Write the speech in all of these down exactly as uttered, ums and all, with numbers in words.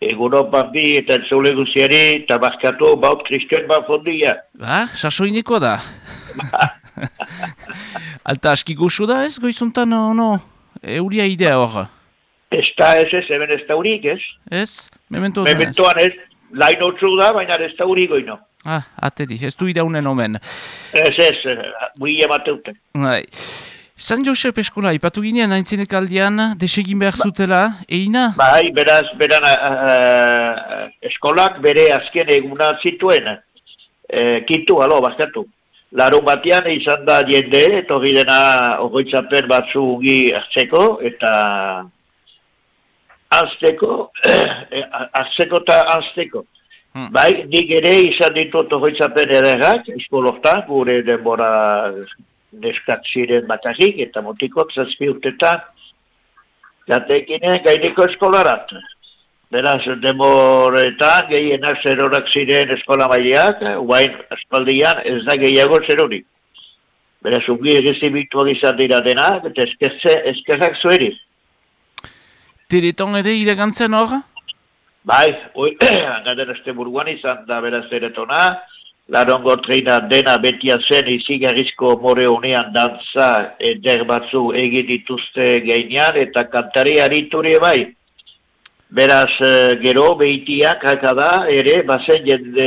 Egunon bambi eta entzule guziari, eta barkatu baut Kristian Bafondia. Ba, sasoineko da. Alta aski goxu da ez, goizuntan, no, euria idea hor. Ez da ez ez, hemen ez da urik ez. Ez? Memento da ez? Mementoan ez, lain otzu da, baina ez da urik goino. Ah, ateri, ez du idaunen omen. Ez ez, bui emateuten. Bai. San Josep eskola, ipatu ginean, haintzinek aldean, desegin behar zutela, eina? Bai, beraz, beran uh, eskolak bere azken eguna zituen. Uh, Kintu, alo, bazkatu. Larun batean izan da jende, etorri dena ogoitzapen batzu gi hartzeko, eta azteko, azteko eta azteko. Hmm. Bai, nik ere izan ditut ogoitzapen ederrak, eskoloktan, gure denbora neskak ziren batakik, eta motikok zazpi urtetan, jatekinen gaineko eskolarat. Beraz, demoretan, gehienak zerorak ziren eskola maileak, guain espaldian ez da gehiago zerorik. Beraz, ungi egizibituak izan dira denak, eta eskerrak zueriz. Teleton ere iregantzen hor? Bai, oi, gaten este buruan izan da beraz teletona, Larongo treina dena betia zen izigarrizko more honean dantza eder batzu egin dituzte gainean eta kantari arituri bai. Beraz, gero behitiak haka da ere bazen jende,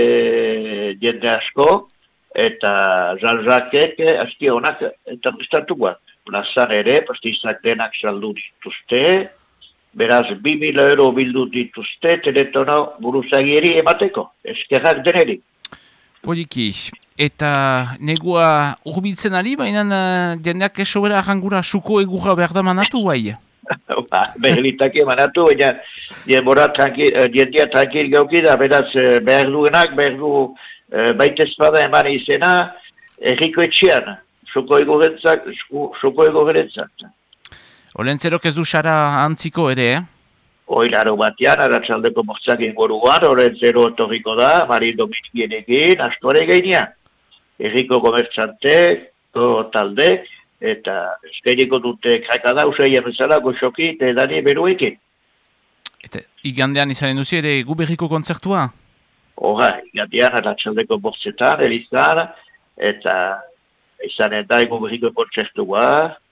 jende asko eta Jean-Jacques asti honak eta prestatuak. Plazan ere, pastizak denak saldu dituzte, beraz, bi mila euro bildu dituzte teletona buruzagieri emateko, eskerrak denerik. Poliki, eta negua urbiltzen ari, baina uh, jendeak esobera arrangura suko egurra behar da manatu bai? Ba, behelitak emanatu, baina jendea tranquil, tranquil gauki da, beraz behar duenak, behar du uh, baita espada eman izena, erriko etxean, suko egorentzak, suko egorentzak. Olentzerok ez du xara antziko ere, eh? Oilaro batean, aratzaldeko moztzak ingoruan, horren zero otorriko da, Mari Dominikienekin, astuare gainean. Erriko komertzantek, taldek, eta eskeriko dute krakada, usai errezala, goxoki, eta edani beruekin. Eta igandean izanen duzi ere guberriko kontzertua? Horra, igandean, aratzaldeko moztzetan, elizan, eta izanen da guberriko kontzertua,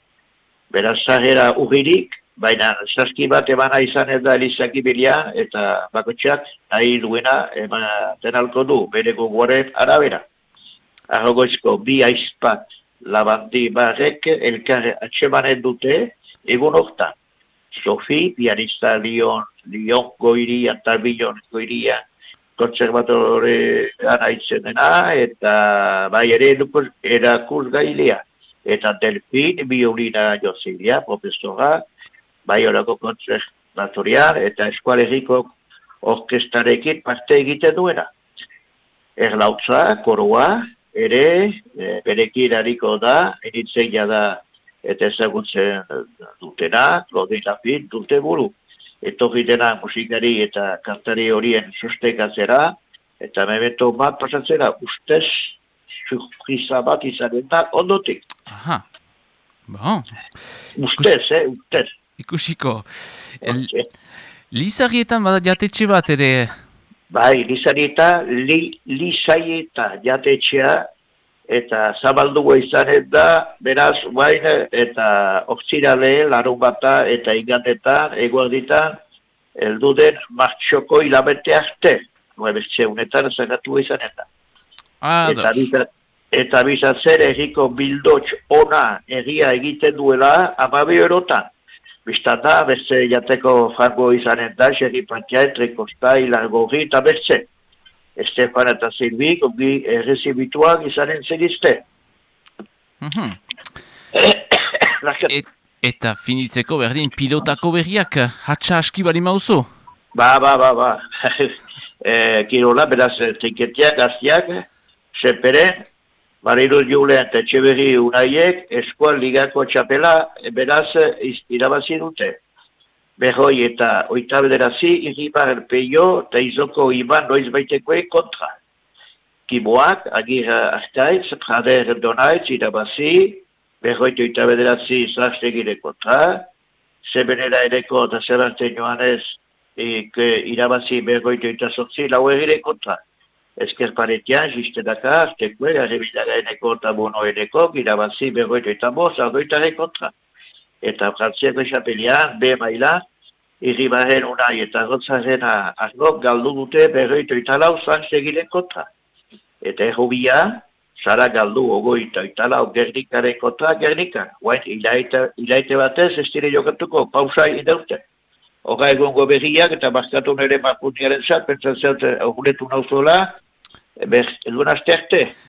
beraz zahera urririk, baina saski bat emana izan ez da elizaki bilia, eta bakotxak nahi duena ematen alko du, bere gogoaren arabera. Arrogoizko bi aizpat labandi barrek elkarre atsemanen dute egun hortan. Sofi, pianista Lion, Lion Goiria, Talbion Goiria, konservatorean aitzen dena, eta bai ere erakus gailea. Eta Delfin, biolina Josilia, profesora, bai horako konservatorian eta eskualeriko orkestarekin parte egiten duena. Erlautza, koroa, ere, e, berekin hariko da, enitzea da eta ezagutzen dutena, Claudine Lapin, dute buru. Etorri dena musikari eta kantari horien sustekatzera, eta memento bat pasatzera, ustez, surprisa bat izanen da ondotik. Aha, bon. Ustez, eh, ustez. Ikusiko. El... Lizarietan bada jatetxe bat ere? Bai, Lizarieta, li, Lizaieta jatetxea, eta zabaldua izanen da, beraz, bain, eta orzirale, larun bata, eta igandetan, eguarditan, elduden martxoko hilabete arte. Nuebetxe unetan zagatu izanen da. Ah, eta bizat, eta bizatzen erriko bildotx ona egia egiten duela amabi erotan. Bistan da, beste jateko frango izanen da, xerri pantia, entrekosta, hilargorri eta beste. Estefan eta Silvik, ongi errezibituak izanen zerizte. Mm-hmm. Et, eta finitzeko berdin pilotako berriak, hatsa aski bali mauzu? Ba, ba, ba, ba. e, Kirola, beraz, trinketiak, gaztiak, seperen, Marilu Julen eta Etxeberri Unaiek eskual ligako txapela beraz irabazi dute. Berroi eta oita bederazi Iribar Peio eta Izoko Iban noiz baitekoe kontra. Kiboak, Agir Artaiz, Prader Donaitz irabazi, berroi eta oita bederazi Zlastegire kontra, Zebenera ereko eta Zerarte Joanez ek, irabazi berroito eta sortzi lau egire kontra. Ezker paretian, jiste daka, aztekue, arrebidara eneko eta bono eneko, irabazi berroito eta bost, ardoitare kontra. Eta frantziako esapelian, B maila, irribaren unai eta rotzaren argok galdu dute berroito eta lau zan segiren kontra. Eta errubia, zara galdu ogoita eta lau Gernikaren kontra Gernika. Guain, ilaite batez, ez dire jokatuko, pausa ideute. Hora egongo berriak eta bazkatu nire marpuniaren zat, pentsan zeut, auguretu nauzola, egun aste arte.